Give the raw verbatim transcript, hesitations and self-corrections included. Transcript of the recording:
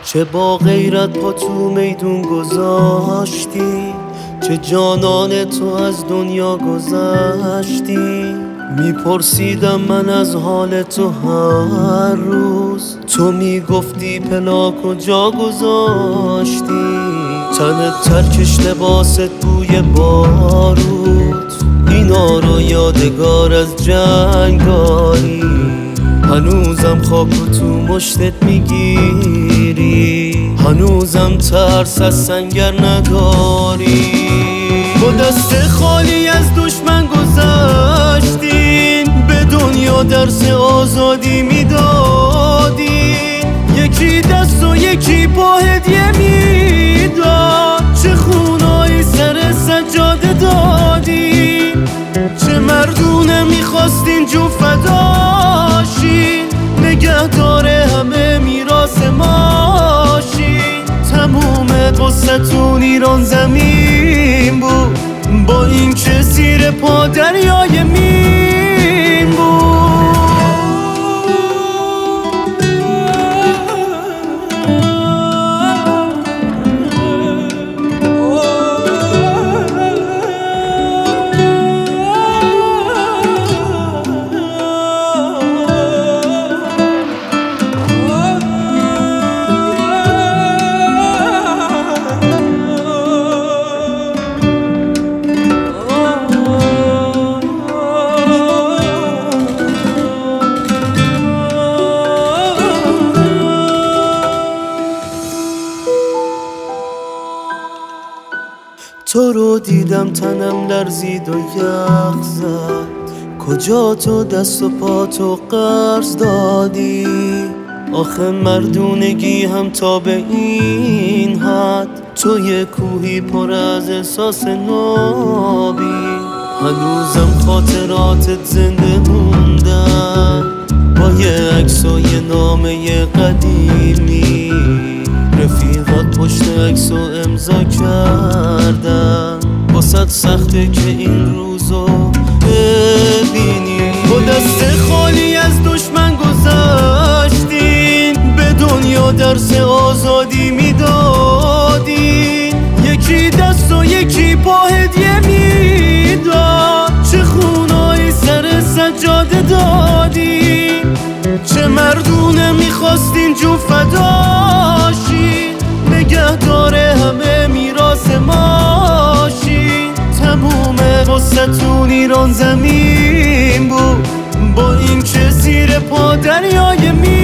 چه با غیرت پا تو میدون گذاشتی، چه جانان تو از دنیا گذشتی. میپرسیدم من از حال تو هر روز، تو میگفتی پلا کجا گذاشتی. تنت ترکش لباست بوی بارود، اینا رو یادگار از جنگ داری. هنوزم خاک تو مشتت میگیری، هنوزم ترس از سنگر نداری. با دست خالی از دشمن گذشتین، به دنیا درس آزادی میدادین. یکی دست و یکی با هدیه میداد، چه خونایی سر سجاده دادین. چه مردونه میخواستین جو فداشین، نگهدار همه میراث ماشین. تموم قصتون ایران زمین بود، با این که زیر پا دریای مین بود. تو رو دیدم تنم لرزید و یخ زد، کجا تو دست و پا تو قرض دادی. آخه مردونگی هم تا به این حد، تو یه کوهی پر از احساس نابی. هنوزم خاطراتت زنده موندن، با یه عکس و یه نامه قدیمی. رفیقات پشت عکس و امضا کردن، واسه سخته که این روزو ببینی. با دست خالی از دشمن گذشتین، به دنیا درس آزادی میدادین. یکی دست و یکی با هدیه میداد، چه خونایی سر سجاده دادین. چه مردونه میخواستین جو فداشین، نگهدار همه میراث ماشین. تموم قصتون ایران زمین بود، با این که زیر پا دریای مین